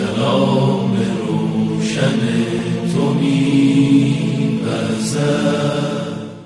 چراغ روشن تو می‌وزد.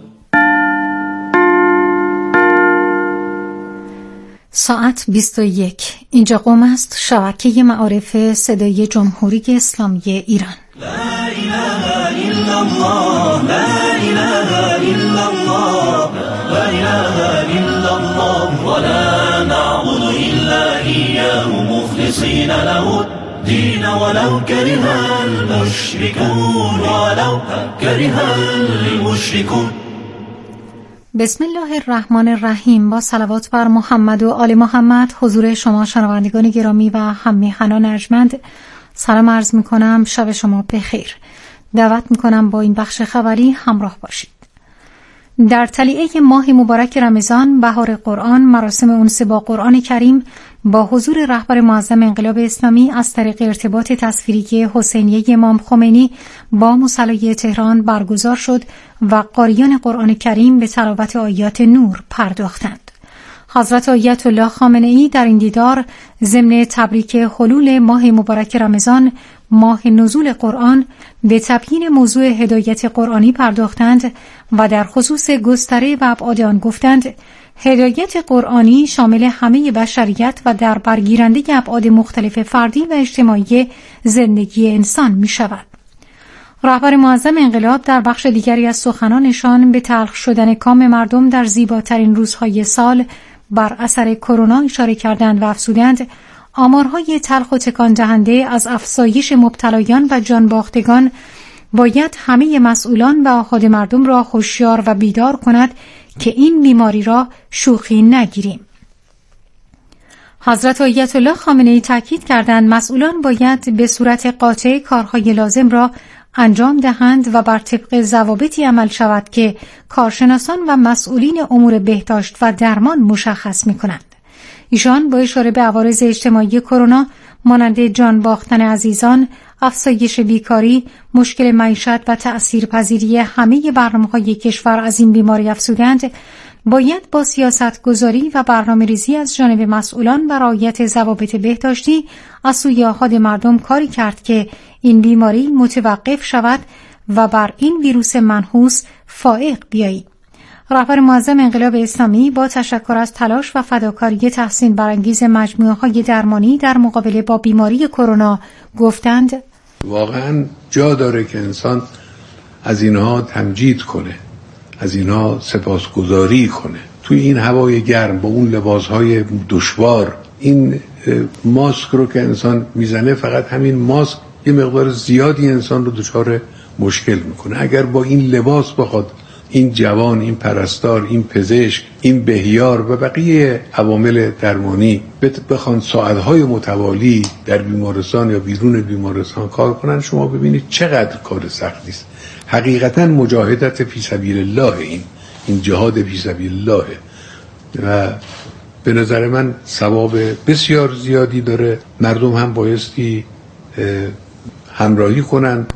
ساعت 21. اینجا قم است، شبکه معارف صدای جمهوری اسلامی ایران. لا اله الا الله، لا اله الا الله، لا اله الا الله، ولا نعبد الا اياه مخلصين له الدين ولو كره المشركون، ولو كره المشركون. بسم الله الرحمن الرحیم. با صلوات بر محمد و آل محمد حضور شما شنوندگان گرامی و هم‌میهنان ارجمند سلام عرض می‌کنم. شب شما بخیر. دعوت می‌کنم با این بخش خبری همراه باشید. در طلیعه ماه مبارک رمضان، بهار قرآن، مراسم انس با قرآن کریم با حضور رهبر معظم انقلاب اسلامی از طریق ارتباط تصویری حسینیه امام خمینی با مصلی تهران برگزار شد و قاریان قرآن کریم به تلاوت آیات نور پرداختند. حضرت آیت الله خامنه ای در این دیدار ضمن تبریک حلول ماه مبارک رمضان، ماه نزول قرآن، به تبیین موضوع هدایت قرآنی پرداختند و در خصوص گستره و ابعاد آن گفتند هدایت قرآنی شامل همه بشریت و در برگیرنده ابعاد مختلف فردی و اجتماعی زندگی انسان می شود. رهبر معظم انقلاب در بخش دیگری از سخنانشان به تلخ شدن کام مردم در زیباترین روزهای سال بر اثر کرونا اشاره کردند و افزودند آمارهای تلخ و تکان دهنده از افزایش مبتلایان و جانباختگان باید همه مسئولان و آحاد مردم را هوشیار و بیدار کند که این بیماری را شوخی نگیریم. حضرت آیت الله خامنه ای تاکید کردند مسئولان باید به صورت قاطع کارهای لازم را انجام دهند و بر طبق ضوابطی عمل شود که کارشناسان و مسئولین امور بهداشت و درمان مشخص می‌کنند. ایشان با اشاره به عوارض اجتماعی کرونا مانند جان باختن عزیزان، افزایش بیکاری، مشکل معیشت و تأثیرپذیری همه برنامه‌های کشور از این بیماری افزودند باید با سیاست گذاری و برنامه‌ریزی از جانب مسئولان و رعایت ضوابط بهداشتی از سوی آحاد مردم کاری کرد که این بیماری متوقف شود و بر این ویروس منحوس فائق بیایید. رهبر معظم انقلاب اسلامی با تشکر از تلاش و فداکاری تحسین برانگیز مجموعه‌های درمانی در مقابله با بیماری کرونا گفتند واقعاً جا داره که انسان از اینها تمجید کنه، از اینها سپاسگزاری کنه. توی این هوای گرم با اون لباسهای دشوار، این ماسک رو که انسان میزنه، فقط همین ماسک یه مقدار زیادی انسان رو دچار مشکل میکنه. اگر با این لباس بخواد این جوان، این پرستار، این پزشک، این بهیار و بقیه عوامل درمانی بخوان ساعتهای متوالی در بیمارستان یا بیرون بیمارستان کار کنن، شما ببینید چقدر کار سختی است. حقیقتا مجاهدت فی سبیل الله، این جهاد فی سبیل الله و به نظر من ثواب بسیار زیادی داره. مردم هم بایستی همراهی کنند.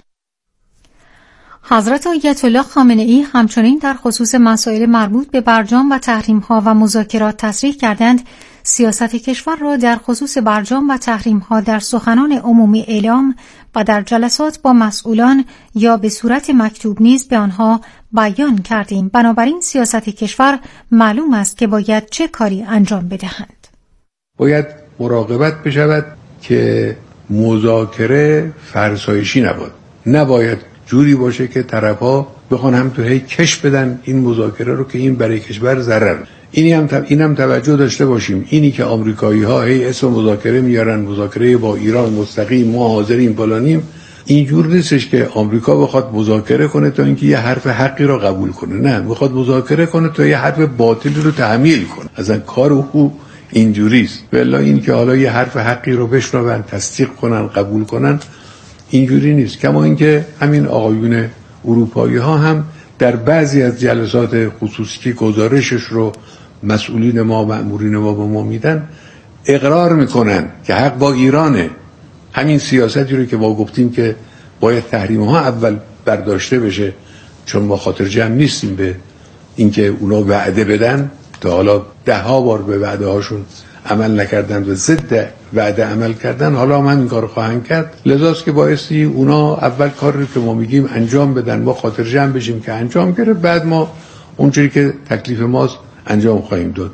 حضرت آیت الله خامنه ای همچنین در خصوص مسائل مربوط به برجام و تحریم‌ها و مذاکرات تصریح کردند سیاست کشور را در خصوص برجام و تحریم‌ها در سخنان عمومی اعلام و در جلسات با مسئولان یا به صورت مکتوب نیز به آنها بیان کردیم. بنابراین سیاست کشور معلوم است که باید چه کاری انجام بدهند. باید مراقبت بشود که مذاکره فرسایشی نباید جوری باشه که طرفا بخوان هم تو هی کش بدن این مذاکره رو که این برای کشور ضرر. اینم توجه داشته باشیم. اینی که آمریکایی‌ها هی اسم مذاکره میارن، مذاکره با ایران مستقیم، ما حاضریم فلانیم، اینجور نیستش که آمریکا بخواد مذاکره کنه تا اینکه یه حرف حقی رو قبول کنه. نه، میخواد مذاکره کنه تا یه حرف باطلی رو تحمیل کنه. اصلا کار او اینجوریست. والله این که حالا یه حرف حقی رو بشنون، تصدیق کنن، قبول کنن، اینجوری نیست. کما اینکه همین آقایون اروپایی ها هم در بعضی از جلسات خصوصی که گزارشش رو مسئولین ما، مأمورین ما به ما میدن، اقرار میکنن که حق با ایرانه. همین سیاستی رو که ما گفتیم که باید تحریم ها اول برداشته بشه، چون ما خاطر جمع نیستیم به اینکه اونا وعده بدن، تا حالا 10 بار به وعده هاشون عمل نکردند و ضد وعده عمل کردن، حالا هم این کار خواهند کرد. لذاست که بایستی اونا اول کاری رو که ما میگیم انجام بدن، ما خاطر جمع بشیم که انجام گرفت، بعد ما اونجوری که تکلیف ماست انجام خواهیم داد.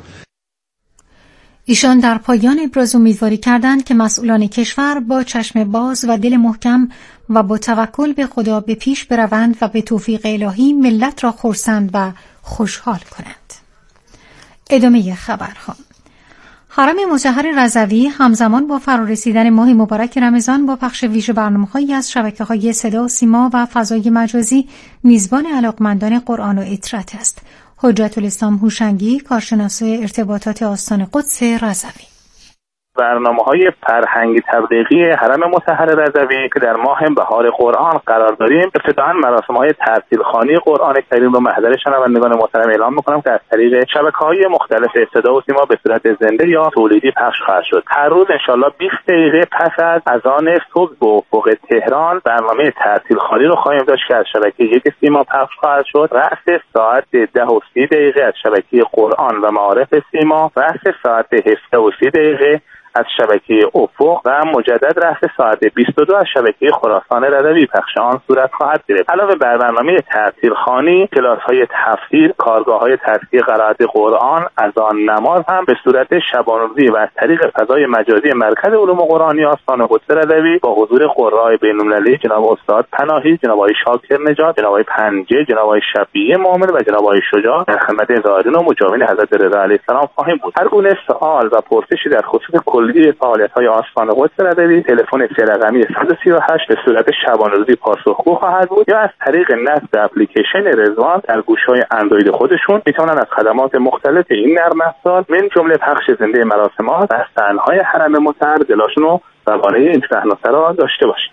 ایشان در پایان ابراز امیدواری کردند که مسئولان کشور با چشم باز و دل محکم و با توکل به خدا به پیش بروند و به توفیق الهی ملت را خرسند و خوشحال کنند. ادامه خبرها. حرم مطهر رضوی همزمان با فرارسیدن ماه مبارک رمضان با پخش ویژه برنامه‌هایی از شبکه‌های صدا و سیما و فضای مجازی میزبان علاقمندان قرآن و اطرت است. حجت الاسلام هوشنگی، کارشناس ارتباطات آستان قدس رضوی: برنامه‌های فرهنگی تبلیغی حرم مطهر رضوی که در ماه بهار قرآن قرار داریم، ابتداءً مراسم‌های ترتیل‌خوانی قرآن کریم رو محضر شنوندگان محترم اعلام می‌کنم که از طریق شبکه‌های مختلف صدا و سیما به صورت زنده یا تولیدی پخش خواهد شد. هر روز انشالله 20 دقیقه پس از اذان صبح به افق تهران برنامه ترتیل‌خوانی رو خواهیم داشت که از شبکه یک سیما پخش خواهد شد. رأس ساعت 10:30 از شبکه قرآن و معارف سیما، رأس ساعت 17:30 از شبکه افق و مجدد رأس ساعت 22 از شبکه خراسان رضوی پخش آن صورت خواهد گرفت. علاوه بر برنامه ترتیل‌خوانی، کلاس‌های تفسیر، کارگاه‌های تفسیر قرائت قرآن، اذان نماز هم به صورت شبانه‌روزی و از طریق فضای مجازی مرکز علوم قرآنی آستان قدس رضوی با حضور قرای بین‌المللی جناب استاد پناهی، جناب آقای شاکر نژاد، جناب آقای پنجه، جناب آقای شفیعی مومن و جناب آقای شجاع در خدمت زائرین و مجاورین حضرت رضا علیه السلام خواهیم بود. هر گونه سوال و پرسشی در خصوص کلی فعالیت‌های آستان قدس رضوی تلفن 3 رقمی 138 به صورت شبانه‌روزی پاسخگو خواهد بود یا از طریق نصب اپلیکیشن رضوان در گوش‌های اندروید خودشون میتونن از خدمات مختلف این نرم افزار من جمله پخش زنده مراسم‌ها و صحنه‌های حرم مطهر دلشون رو درباره این صحنه‌ها را داشته باشیم.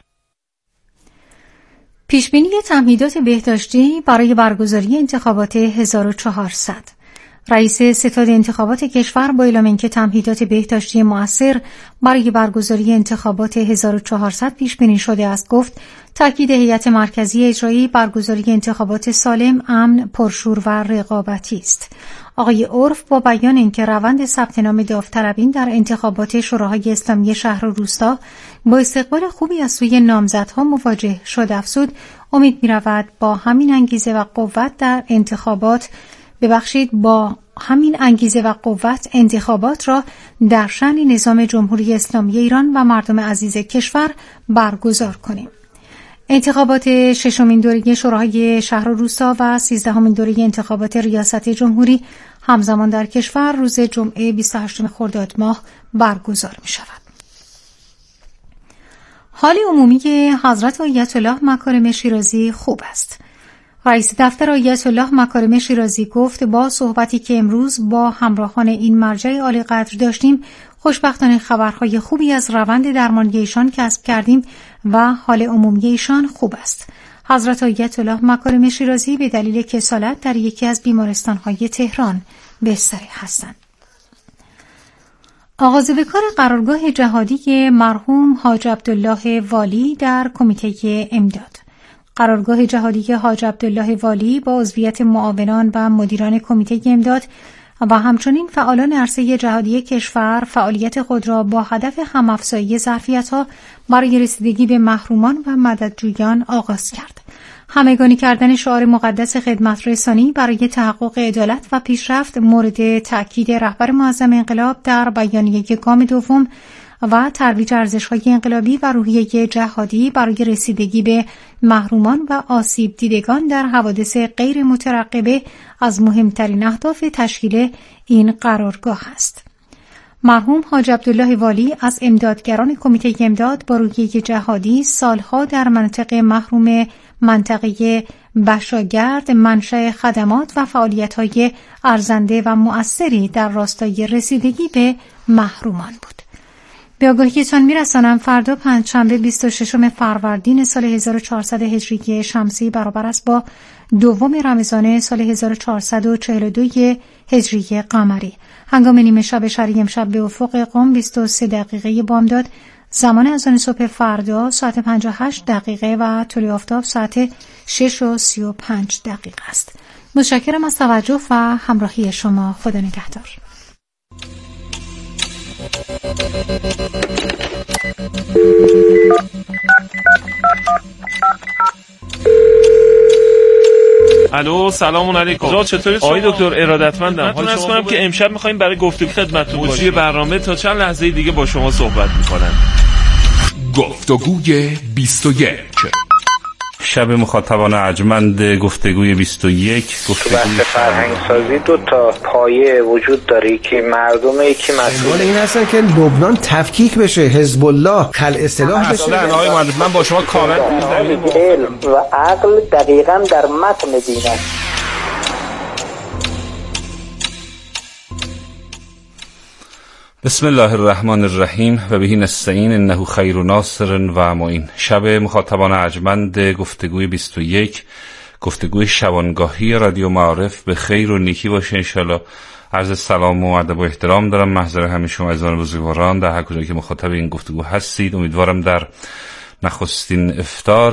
پیشبینی تمهیدات بهداشتی برای برگزاری انتخابات 1400. رئیس ستاد انتخابات کشور با اعلام اینکه تمهیدات بهداشتی مؤثر برای برگزاری انتخابات 1400 پیش بینی شده است، گفت تاکید هیئت مرکزی اجرایی برگزاری انتخابات سالم، امن، پرشور و رقابتی است. آقای عرف با بیان اینکه روند ثبت نام داوطلبین در انتخابات شوراهای اسلامی شهر و روستا با استقبال خوبی از سوی نامزدها مواجه شد افزود امید می‌رود با همین انگیزه و قوت انتخابات را در شأن نظام جمهوری اسلامی ایران و مردم عزیز کشور برگزار کنیم. انتخابات 6مین دوره شوراهای شهر و روستا و 13مین دوره انتخابات ریاست جمهوری همزمان در کشور روز جمعه 28 خرداد ماه برگزار می شود. حال عمومی حضرت آیت الله مکارم شیرازی خوب است. رئیس دفتر آیت الله مکارم شیرازی گفت با صحبتی که امروز با همراهان این مرجع عالی قدر داشتیم، خوشبختانه خبرهای خوبی از روند درمانی ایشان کسب کردیم و حال عمومی ایشان خوب است. حضرت آیت الله مکارم شیرازی به دلیل کسالت در یکی از بیمارستان‌های تهران بستری هستند. آغاز به کار قرارگاه جهادی مرحوم حاج عبدالله والی در کمیته امداد. قرارگاه جهادی حاج عبدالله والی با عضویت معاونان و مدیران کمیته امداد و همچنین فعالان عرصه جهادی کشور فعالیت خود را با هدف هم‌افزایی ظرفیت‌ها برای رسیدگی به محرومان و مددجویان آغاز کرد. همگانی کردن شعار مقدس خدمت رسانی برای تحقق عدالت و پیشرفت مورد تأکید رهبر معظم انقلاب در بیانیه گام دوم و ترویج ارزش‌های انقلابی و روحیه جهادی برای رسیدگی به محرومان و آسیب دیدگان در حوادث غیر مترقبه از مهمترین اهداف تشکیل این قرارگاه است. مرحوم حاج عبدالله والی از امدادگران کمیته امداد با روحیه جهادی سالها در منطقه محروم منطقه بشاگرد منشأ خدمات و فعالیت‌های ارزنده و مؤثری در راستای رسیدگی به محرومان بود. به آگاهیتان میرسانم فردا پنجشنبه 26 فروردین سال 1400 هجری شمسی برابر است با 2 رمضان سال 1442 هجری قمری. هنگام نیمه شب شرعی امشب به افق قم 23 دقیقه بامداد، زمان اذان صبح فردا ساعت 58 دقیقه و طلوع آفتاب ساعت 6:35 است. متشکرم از توجه و همراهی شما. خدا نگهدار. الو سلام علیکم. چطورید آقای دکتر؟ ارادتمندم. حال شما کنم که امشب می‌خوایم برای گفتگو خدمتتون باشیم. موضوع برنامه تا چند لحظه دیگه با شما صحبت می‌کنم. گفتگوی 21 شب مخاطبان ارجمند گفتگوی 21 گفتگوی فرهنگسازی دو تا پایه وجود داره که مردمه که مسئول این هستن که لبنان تفکیک بشه، حزب الله خلع سلاح بشه. اصلا آقای مهندس من با شما کامل علم و عقل دقیقاً در متن دین است. بسم الله الرحمن الرحیم و بهی نستعین انه خیر ناصر و معین. شب مخاطبان ارجمند گفتگوی 21 گفتگوی شبانگاهی رادیو معارف به خیر و نیکی باشه انشالله. عرض سلام و ادب و احترام دارم محضر همه شما عزیزان بزرگواران در هر کجایی که مخاطب این گفتگو هستید. امیدوارم در نخستین افطار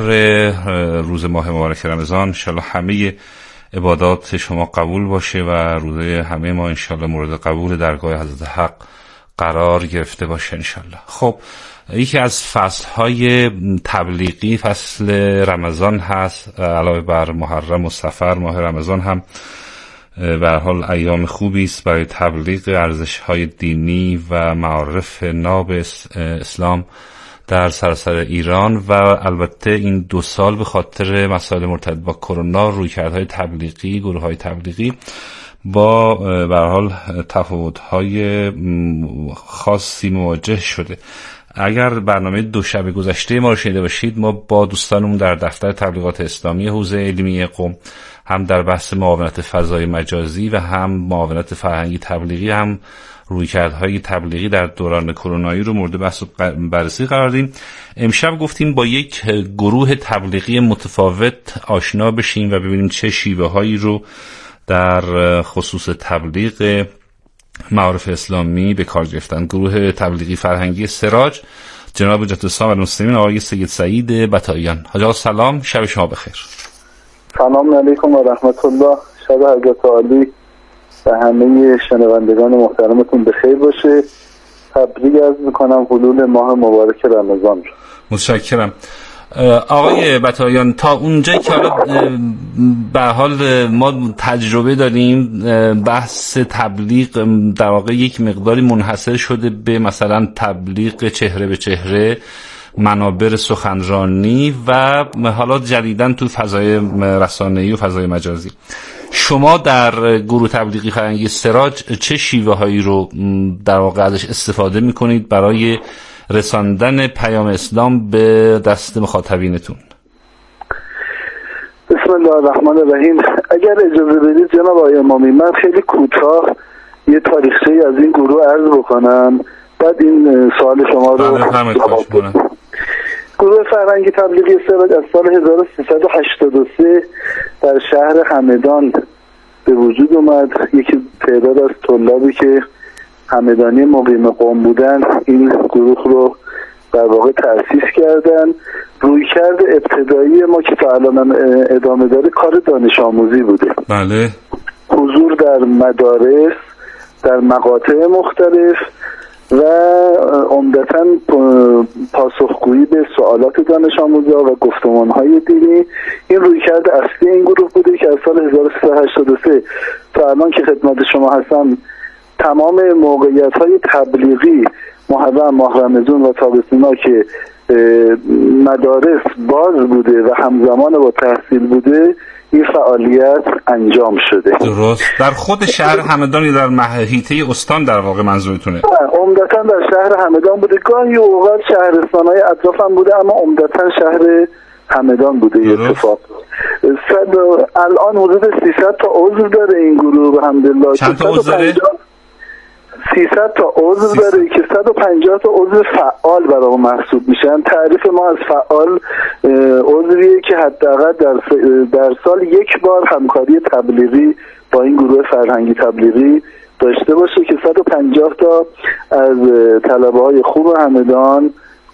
روز ماه مبارک رمضان انشالله همه عبادات شما قبول باشه و روزه همه ما انشالله مورد قبول درگاه حضرت حق قرار گرفته باشه انشالله. خب یکی از فصلهای تبلیغی فصل رمضان هست. علاوه بر محرم و صفر ماه رمضان هم به هر حال ایام خوبی است برای تبلیغ ارزش‌های دینی و معارف ناب اسلام در سراسر ایران و البته این 2 سال به خاطر مسائل مرتبط با کرونا رویکردهای تبلیغی گروه‌های تبلیغی با به هر حال تفاوت‌های خاصی مواجه شده. اگر برنامه 2 شب گذشته ما رو شنیده باشید ما با دوستانمون در دفتر تبلیغات اسلامی حوزه علمی قم هم در بحث معاونت فضای مجازی و هم معاونت فرهنگی تبلیغی هم رویکردهای تبلیغی در دوران کرونایی رو مورد بحث و بررسی قرار دادیم. امشب گفتیم با یک گروه تبلیغی متفاوت آشنا بشیم و ببینیم چه شیوه‌هایی رو در خصوص تبلیغ معارف اسلامی به کار گرفتن. گروه تبلیغی فرهنگی سراج جناب حجت الاسلام المسلمین آقای سید سعید بطایان. حاج آقا سلام، شب شما بخیر. سلام علیکم و رحمت الله. شب حضرت عالی و همه شنوندگان محترمتون بخیر باشه. تبریک عرض میکنم حلول ماه مبارک رمضان رو. متشکرم. آقای بطایان تا اونجایی که حالا به حال ما تجربه داریم بحث تبلیغ در واقع یک مقداری منحصر شده به مثلا تبلیغ چهره به چهره، منابر سخنرانی و حالا جدیداً تو فضای رسانه‌ای و فضای مجازی. شما در گروه تبلیغی فرهنگی سراج چه شیوه هایی رو در واقع ازش استفاده میکنید برای رساندن پیام اسلام به دست مخاطبینتون؟ بسم الله الرحمن الرحیم. اگر اجازه بدید جناب آقای امامی من خیلی کوتاه یه تاریخچه‌ای از این گروه عرض بکنم بعد این سوال شما رو جواب بدم. گروه فرهنگی تبلیغی سراج از سال 1383 در شهر همدان به وجود اومد. یکی تعداد از طلابی که همدانی مقیم قم بودن این گروه رو در واقع تأسیس کردن. رویکرد ابتدایی ما که تا الان ادامه داره کار دانش آموزی بوده. بله. حضور در مدارس، در مقاطع مختلف و عمدتاً پاسخگویی به سوالات دانش آموزا و گفتمان‌های دینی. این رویکرد اصلی این گروه بوده که از سال 1383 تا الان که خدمت شما هستم تمام موقعیت‌های تبلیغی محرم، ماه رمضان و تابستونا که مدارس باز بوده و همزمان با تحصیل بوده این فعالیت انجام شده. درست. در خود شهر همدان یا در محیطه استان در واقع منظورتونه؟ عمدتاً در شهر همدان بوده. گاهی اوقات شهرستان‌های اطراف هم بوده اما عمدتاً شهر همدان بوده. اتفاق الان حدود 300 تا عضو داره این گروه الحمدلله. چند تا عضو داره؟ 300 تا عضو داره که 150 تا عضو فعال برای محسوب میشن. تعریف ما از فعال عضویه که حداقل در سال یک بار همکاری تبلیغی با این گروه فرهنگی تبلیغی داشته باشه که 150 تا از طلبه‌های خوب همدان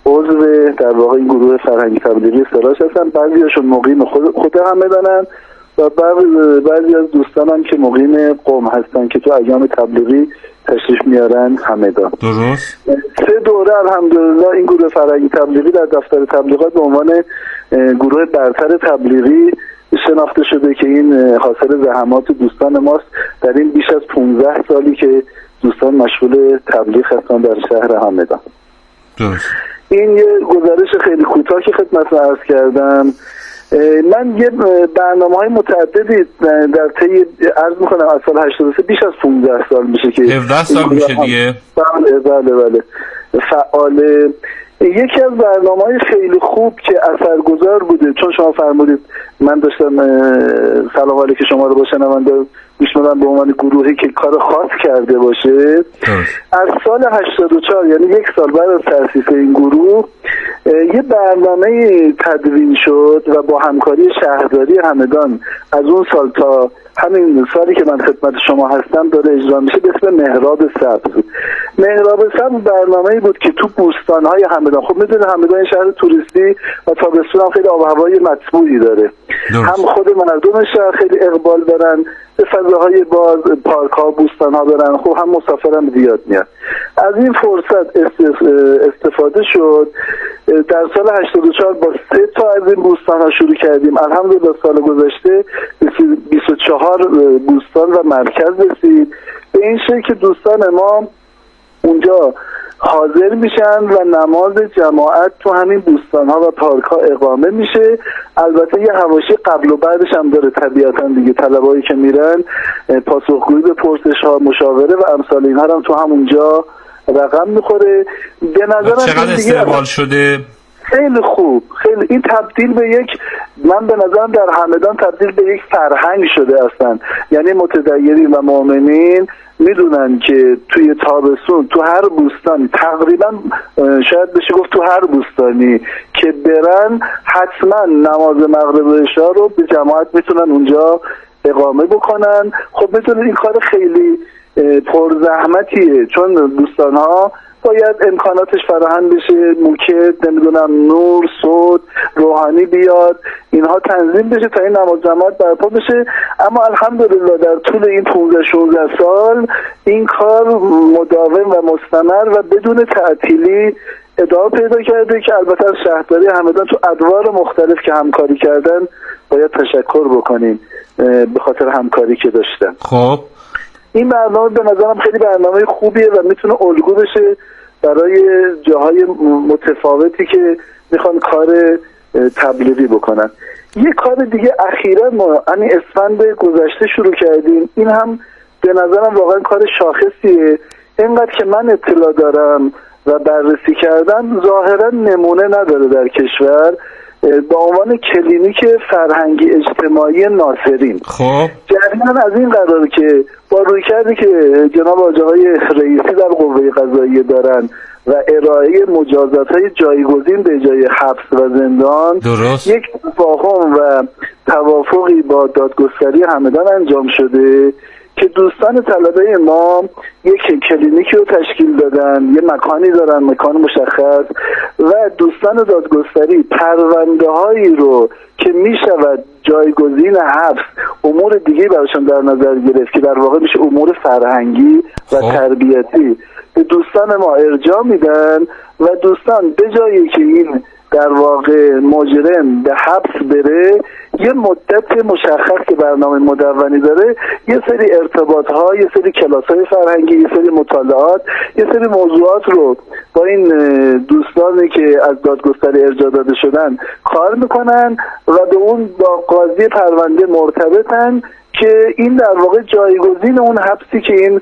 عضو در واقع این گروه فرهنگی تبلیغی سراج هستن. بعضیاشون مقیم خود همدانن، و بعضی از دوستانم که مقیم قم هستن که تو ایام تبلیغی تشریف میارن همدان. درست. 3 دوره الحمدلله این گروه فرهنگی تبلیغی در دفتر تبلیغات به عنوان گروه برتر تبلیغی شناخته شده که این حاصل زحمات دوستان ماست در این بیش از 15 سالی که دوستان مشغول تبلیغ هستن در شهر همدان. درست. این یه گزارش خیلی کوتاه که خدمتتون عرض کردم. من یه برنامه‌های متعددی در طی عرض می‌کنم از سال 83 بیش از 15 سال میشه که 17 سال میشه دیگه. بله فعال. یکی از برنامه‌های خیلی خوب که اثرگذار بوده، چون شما فرمودید من داشتم سلام علیک شما رو با شنونده میشنوم به عنوان گروهی که کار خاص کرده باشه. از سال 84 یعنی 1 سال بعد از تأسیس این گروه یه برنامه تدوین شد و با همکاری شهرداری همدان از اون سال تا همین سالی که من خدمت شما هستم داره اجرا میشه به اسم مهراب سبز. مهراب سبز برنامه‌ای بود که تو بوستان‌های همدان، خب میدونید همدان شهر توریستی و تابستون هم خیلی آب و هوای مطبوعی داره. هم خود مردم شهر خیلی اقبال دارن به فضاهای باز، پارک‌ها، بوستان‌ها دارن، خب هم مسافرم زیاد میاد. از این فرصت استفاده شد. در سال 84 با 3 تا از این بوستان‌ها شروع کردیم. الحمدلله سال گذشته 24 بوستان و مرکز رسید. به این شکل که دوستان ما اونجا حاضر میشن و نماز جماعت تو همین بوستان‌ها و پارک‌ها اقامه میشه. البته یه حواشی قبل و بعدش هم داره طبیعتاً دیگه، طلبایی که میرن پاسخگویی به پرسش‌ها، مشاوره و امثال اینها هم تو همونجا رقم میخوره. به نظرم چقدر استقبال شده؟ خیلی خوب. خیلی این تبدیل به یک، من به نظرم در همدان تبدیل به یک فرهنگ شده اصلا. یعنی متدینین و مؤمنین میدونن که توی تابستون تو هر بوستانی، تقریبا شاید بشه گفت تو هر بوستانی که برن حتما نماز مغرب و عشا رو به جماعت میتونن اونجا اقامه بکنن. خب میتونن این کار خیلی پرزحمتیه، چون دوستان‌ها باید امکاناتش فراهم بشه، موکد، نمیدونم نور، صوت، روحانی بیاد، اینها تنظیم بشه تا این نماز جماعت برپا بشه. اما الحمدلله در طول این 15-16 سال این کار مداوم و مستمر و بدون تعطیلی ادامه پیدا کرده که البته از شهرداری همدان تو ادوار مختلف که همکاری کردن باید تشکر بکنیم به خاطر همکاری که داشتن. خب این برنامه به نظرم خیلی برنامه خوبیه و میتونه الگو بشه برای جاهای متفاوتی که میخوان کار تبلیغی بکنن. یه کار دیگه اخیراً ما همین اسفند گذشته شروع کردیم. این هم به نظرم واقعا کار شاخصیه. اینقدر که من اطلاع دارم و بررسی کردم ظاهرا نمونه نداره در کشور، با عنوان کلینیک فرهنگی اجتماعی ناصرین. خب جریان از این قرار که با رویکردی که جناب آقای رئیسی در قوه قضاییه دارن و ارائه مجازات‌های جایگزین به جای حبس و زندان، درست. یک تفاهم و توافقی با دادگستری همدان انجام شده که دوستان طلبه ما یک کلینیکی رو تشکیل دادن، یه مکانی دارن، مکان مشخص، و دوستان دادگستری پرونده هایی رو که میشود جایگزین حبس امور دیگه براشون در نظر گرفت که در واقع میشه امور فرهنگی و تربیتی به دوستان ما ارجاع میدن و دوستان به جایی که این در واقع مجرم به حبس بره یه مدت مشخص که برنامه مدونی داره یه سری ارتباط ها، یه سری کلاس های فرهنگی، یه سری مطالعات، یه سری موضوعات رو با این دوستانی که از دادگستری ارجاع داده شدن کار میکنن و به اون با قاضی پرونده مرتبطن که این در واقع جایگزین اون حبسی که این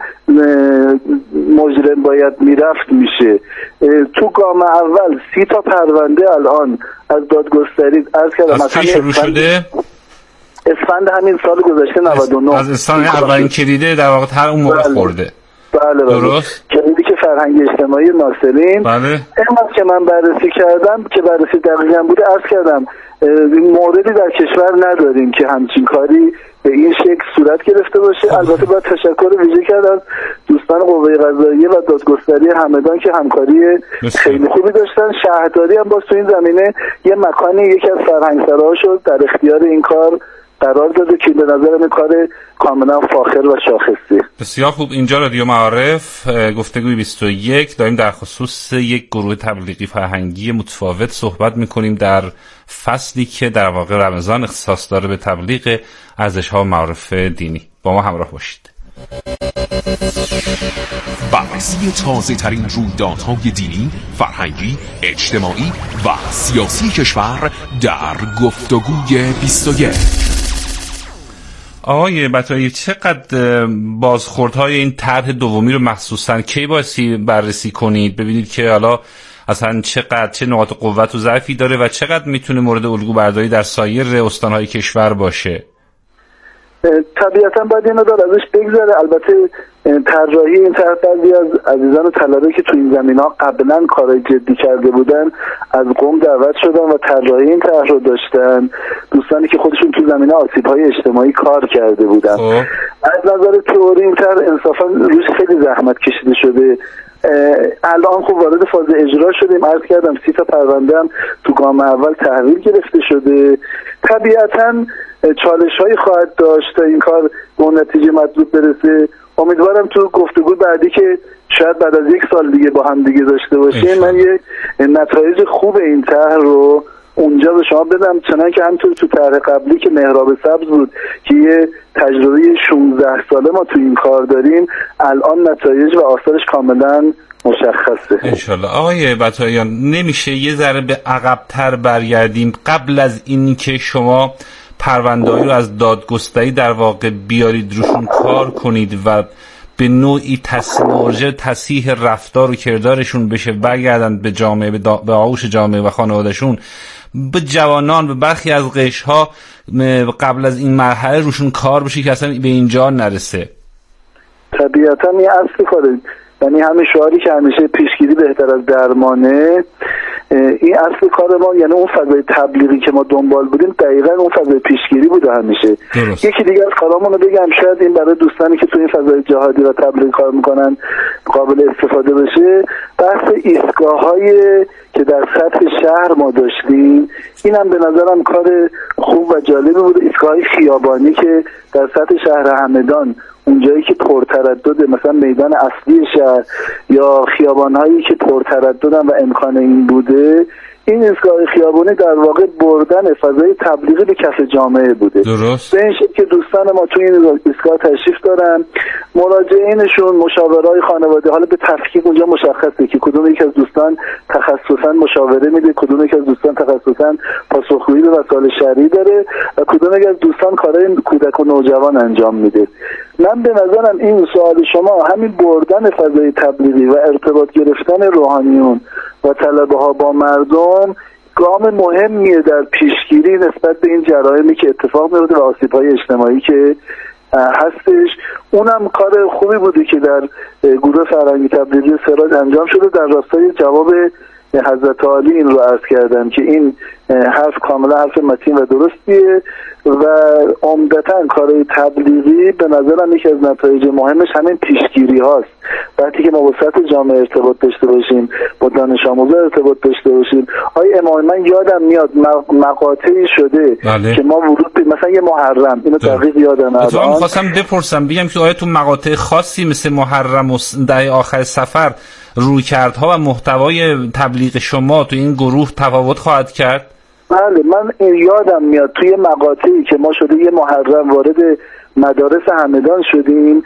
مجرم باید میرفت میشه. تو گام اول 30 تا پرونده الان از دادگستری عرض کردم مثلا شروع شده اسفند همین سال گذشته 99 از اسفند اولین کلیده در واقع هر اون موقع خورده. بله درست. کلیدی که فرهنگی اجتماعی ناصرین. بله. اینقدر که من بررسی کردم که بررسی دقیقاً بوده عرض کردم موردی در کشور نداریم که همچین کاری به این شکل صورت گرفته باشه. البته باید تشکر ویژه کرد از دوستان قوه قضاییه و دادگستری همدان که همکاری خیلی خوبی داشتن. شهرداری هم باز تو این زمینه یه مکانی یکی از فرهنگسراهاش رو در اختیار این کار قرار داده که به نظر من کار کاملا فاخر و شاخصی. بسیار خوب. اینجا رادیو معارف گفتگوی 21 داریم در خصوص یک گروه تبلیغی فرهنگی متفاوت صحبت میکنیم در فصلی که در واقع رمضان اختصاص داره به تبلیغ ارزش‌ها و معارف دینی. با ما همراه باشید. بررسی تازه ترین رویدادهای دینی، فرهنگی، اجتماعی و سیاسی کشور در گفتگوی 21. آقای بطایی، چقدر بازخوردهای این طرح دومی رو مخصوصاً کی بایستی بررسی کنید ببینید که حالا اصلا چه نقاط قوت و ضعفی داره و چقدر میتونه مورد الگو برداری در سایر استانهای کشور باشه؟ طبیعتا باید اینو دار ازش بگذره. البته طراحی این طرح بعضی از عزیزان طلبه که تو این زمینه‌ها قبلا کارهای جدی کرده بودن از قم دعوت شدن و طراحی این طرح رو داشتن، دوستانی که خودشون تو زمینه آسیب‌های اجتماعی کار کرده بودن. از نظر تئوری این طرح انصافا روش خیلی زحمت کشیده شده. الان خب وارد فاز اجرا شدیم. عرض کردم 30 تا پرونده هم تو گام اول تحویل گرفته شده. طبیعتاً چالش‌هایی خواهد داشت تا این کار به اون نتیجه مطلوب برسه. امیدوارم تو گفتگو بعدی که شاید بعد از 1 سال دیگه با هم دیگه داشته باشیم من یه نتایج خوب این طرح رو اونجا به شما بدم، چنانکه که همونطور تو طرح قبلی که مهراب سبز بود که یه تجربه 16 ساله ما تو این کار داریم، الان نتایج و آثارش کاملا مشخصه انشالله. آقای بطایان، نمیشه یه ذره به عقب‌تر برگردیم قبل از این که شما پرونده‌ای رو از دادگستری در واقع بیارید روشون کار کنید و به نوعی موجب تصحیح رفتار و کردارشون بشه، برگردن به جامعه، به آغوش جامعه و خانوادهشون، به جوانان، به برخی از قشرها قبل از این مرحله روشون کار بشه که اصلا به اینجا نرسه؟ طبیعتا این اصل کاره، یعنی همین شعاری که همیشه پیشگیری بهتر از درمانه، این اصل کار ما، یعنی اون فضای تبلیغی که ما دنبال بودیم دقیقاً اون فضای پیشگیری بوده همیشه. یکی دیگه از کارامون رو بگم، شاید این برای دوستانی که توی این فضای جهادی و تبلیغ کار میکنن قابل استفاده بشه. بحث ایستگاه‌های که در سطح شهر ما داشتیم، اینم به نظرم کار خوب و جالبی بود. ایستگاه‌های خیابانی که در سطح شهر همدان، اونجایی که پرتردده، مثلا میدان اصلی شهر یا خیابان‌هایی که پرترددن و امکان این بوده، این ایستگاه خیابانی در واقع بردن فضای تبلیغی به کف جامعه بوده. درست. به این شکل که دوستان ما توی این ایستگاه تشریف دارن، مراجعینشون، مشاورای خانواده، حالا به تفکیک اونجا مشخصه که کدوم یک از دوستان تخصصا مشاوره میده، کدوم یک از دوستان تخصصا پاسخگویی به مسائل شرعی داره و کدوم یک از دوستان کارهای کودک و نوجوان انجام میده. من به نظرم این سوال شما، همین بردن فضای تبلیغی و ارتباط گرفتن روحانیون و طلبه ها با مردم، گام مهمیه در پیشگیری نسبت به این جرایمی که اتفاق میفته و آسیب‌های اجتماعی که هستش. اونم کار خوبی بوده که در گروه فرهنگی تبلیغی سراج انجام شده. در راستای جواب حضرت عالی این رو عرض کردم که این حرف کاملا حرف متین و درستیه و عمدتاً کارهای تبلیغی به نظرم یکی از نتایج مهمش همین پیشگیری هاست. وقتی که ما با سطح جامعه ارتباط داشته باشیم، با دانش آموزا ارتباط داشته باشیم. امام، من یادم میاد مقاطعی شده که ما ورود به مثلا یه محرم، اینو دقیق یادم الان. من خواستم بپرسم بگم که آیا تو مقاطع خاصی مثل محرم و دهه آخر سفر رویکردها و محتوای تبلیغ شما تو این گروه تفاوت خواهد کرد؟ بله، من یادم میاد توی مقاطعی که ما شده یه محرم وارد مدارس همدان شدیم،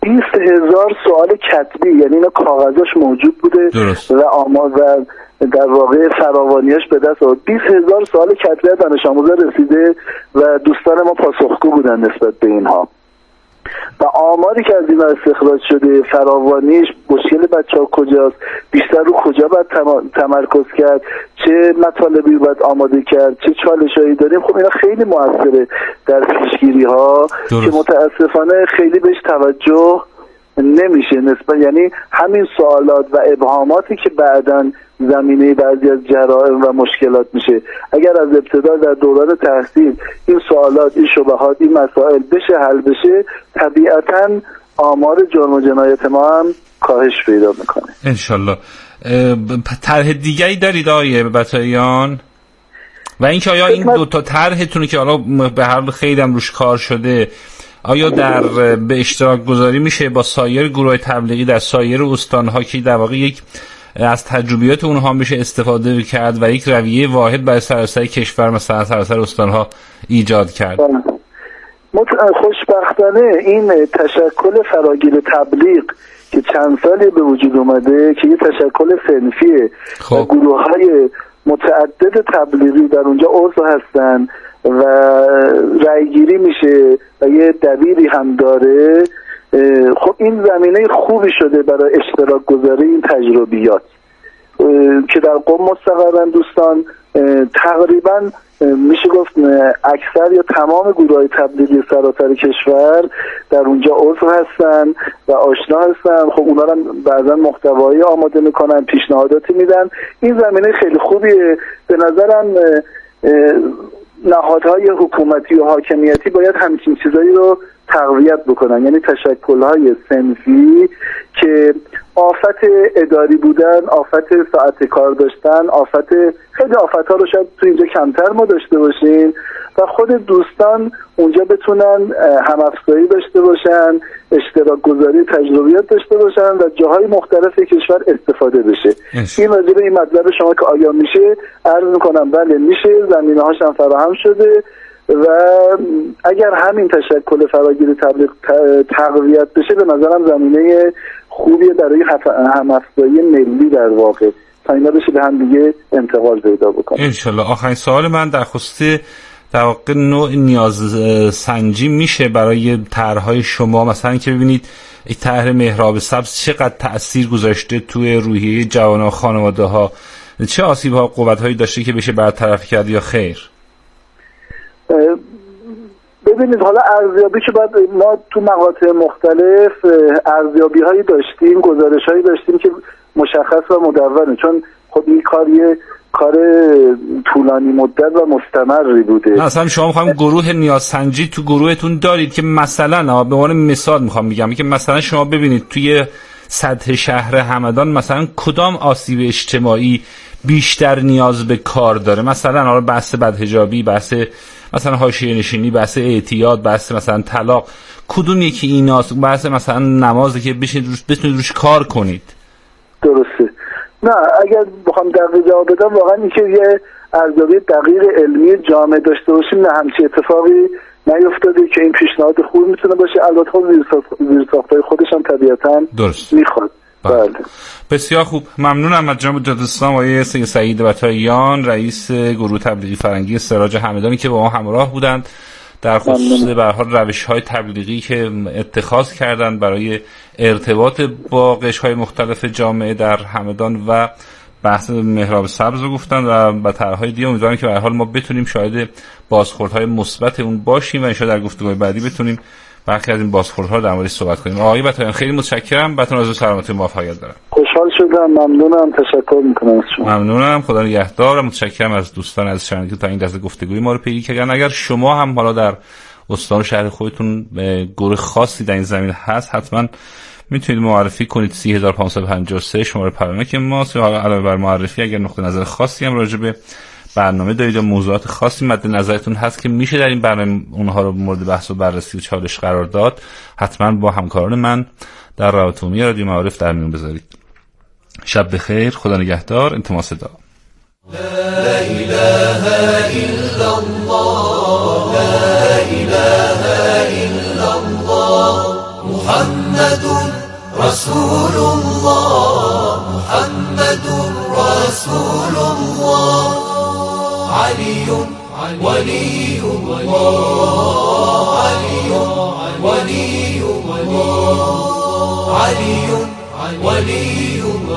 20,000 سوال کتبی، یعنی اینا کاغذاش موجود بوده و آماز و در واقع فراوانیاش به دست آورد. 20,000 سوال کتبی دانش آموزا رسیده و دوستان ما پاسخگو بودن نسبت به اینها. و آماری که از اینا استخراج شده، فراوانیش، مشکل بچه‌ها کجاست، بیشتر رو کجا باید تمرکز کرد، چه مطالبی باید آماده کرد، چه چالشایی داریم، خب اینا خیلی موثره در پیشگیری ها که متاسفانه خیلی بهش توجه نمیشه نسبت، یعنی همین سوالات و ابهاماتی که بعداً زمینه بعضی از جرائم و مشکلات میشه. اگر از ابتدا در دوران تحصیل این سوالات، این شبهات، این مسائل بشه حل بشه، طبیعتاً آمار جرم و جنایت ما هم کاهش پیدا میکنه انشالله. طرح دیگری دارید آقای بطایان؟ و اینکه آیا این دو تا طرحتون که حالا به هر حال خیلی هم روش کار شده، آیا به اشتراک گذاری میشه با سایر گروه تبلیغی در سایر استان‌ها که در واقع یک از تجربیات اونها میشه استفاده کرد و یک رویه واحد برای سراسر کشور مثلا سراسر استان‌ها ایجاد کرد؟ خوشبختانه این تشکل فراگیر تبلیغ که چند سالی به وجود اومده که یه تشکل صنفیه و گروه‌های متعدد تبلیغی در اونجا عضو هستن و رأیگیری میشه و یه دبیری هم داره، خب این زمینه خوبی شده برای اشتراک گذاری این تجربیات که در قم مستقرن دوستان. تقریبا میشه گفت اکثر یا تمام گروه‌های تبلیغی سراسر کشور در اونجا عضو هستن و آشنا هستن. خب اونا هم بعضا محتوایی آماده میکنن، پیشنهاداتی میدن. این زمینه خیلی خوبیه. به نظرم نهادهای حکومتی و حاکمیتی باید همچین چیزایی رو تقویت بکنن، یعنی تشکل‌های صنفی که آفت اداری بودن، آفت ساعت کار داشتن، خیلی آفت‌ها رو شاید تو اینجا کمتر ما داشته باشیم و خود دوستان اونجا بتونن هم‌افزایی داشته باشن، اشتراک گذاری تجربیات داشته باشن و جاهای مختلف کشور استفاده بشه. این راجع به این مطلب شما که آیا میشه عرض میکنم بله میشه، زمینه‌هاش هم فراهم شده و اگر همین تشکل فراگیر تبلیغ تقویت بشه به نظرم زمینه خوبیه برای هم‌افزایی ملی در واقع تا اینا بشه به هم دیگه انتقال پیدا بکنه. انشالله. آخرین سوال من در خصوص در واقع نوع نیاز سنجی میشه برای طرح‌های شما، مثلا که ببینید یک طرح مهراب سبز چقدر تأثیر گذاشته توی روحیه جوانان و خانواده‌ها، چه آسیب‌ها و قوت‌هایی داشته که بشه برطرف کرد یا خیر؟ ببینید حالا ارزیابی که بعد ما تو مقاطع مختلف ارزیابی‌هایی داشتیم، گزارش‌هایی داشتیم که مشخص و مدونه، چون خب این کار طولانی مدت و مستمری بوده. اصلا شما می‌خوایم گروه نیازسنجی تو گروهتون دارید که مثلا به عنوان مثال می‌خوام بگم که مثلا شما ببینید توی سطح شهر همدان مثلا کدام آسیب اجتماعی بیشتر نیاز به کار داره، مثلا حالا بحث بدحجابی، بحث مثلا حاشیه نشینی، بحث اعتیاد، بحث مثلا طلاق، کدوم یکی ایناست؟ بحث مثلا نمازی که بتونید روش کار کنید. درسته. نه اگر بخوام دقیق جواب بدم واقعا این که یه ارزیابی دقیق علمی جامع داشته باشیم نه همچین اتفاقی نیفتاده که این پیشنهاد خوب میتونه باشه. البته زیرساخت‌های خودش هم طبیعتاً میخواد. بله. بسیار خوب، ممنونم از جناب جادوستان آقای سعید بطاییان، رئیس گروه تبلیغی فرنگی سراج همدانی که با ما همراه بودند در خصوص به هر حال روش‌های تبلیغی که اتخاذ کردند برای ارتباط با قشرهای مختلف جامعه در همدان و بحث مهراب سبز رو گفتن و طرح‌های دیگه. امیدوارم که به هر حال ما بتونیم شاهد بازخوردهای مثبت اون باشیم و ان شاءالله در گفتگوهای بعدی بتونیم برخی از این بازخوردها در موردش صحبت کنیم. آقای بطاییان خیلی متشکرم، بهتون آرزوی سلامتی و موفقیت دارم. خوشحال شدم، ممنونم، تشکر می‌کنم از شما. ممنونم، خدا نگهدار. متشکرم از دوستان از شنونده تا این دسته گفتگوی ما رو پیگیری کردن. اگر شما هم حالا در استان و شهر خودتون گروه خاصی در این زمینه هست حتما میتونید معرفی کنید. 3553 شماره پیامک ماست. حالا علاوه بر معرفی اگر نقطه نظر خاصی هم راجع به برنامه دارید یا موضوعات خاصی مد نظرتون هست که میشه در این برنامه اونها رو مورد بحث و بررسی و چالش قرار داد، حتما با همکاران من در رابطه عمومی رادیو معارف در میون بذارید. شب بخیر، خدا نگهدار، انتما صدا. لا اله الا الله، لا اله الا الله، محمد رسول الله، محمد رسول الله، علي ولي الله، علي ولي الله، علي ولي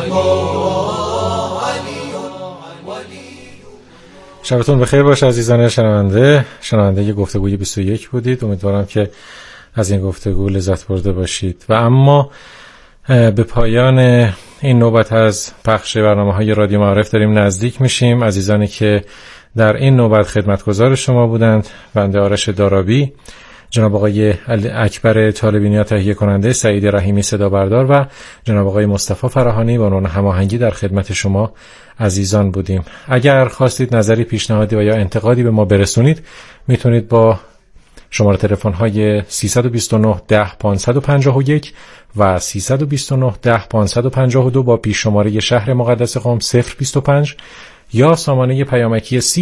الله، علي ولي. شبتون بخیر باشه عزیزان شنونده گفتگوی 21 بودید. امیدوارم که از این گفتگو لذت برده باشید و اما به پایان این نوبت از پخش برنامه‌های رادیو معارف داریم نزدیک میشیم. عزیزانی که در این نوبت خدمتگزار شما بودند، بنده آرش دارابی جناب آقای اکبر طالبینیا تهیه کننده، سعید رحیمی صدا بردار و جناب آقای مصطفی فراهانی با عنوان هماهنگی در خدمت شما عزیزان بودیم. اگر خواستید نظری، پیشنهادی و یا انتقادی به ما برسونید، میتونید با شماره تلفن های 329 10 551 و 329 10 552 با پیش شماره شهر مقدس قم 025 یا سامانه پیامکی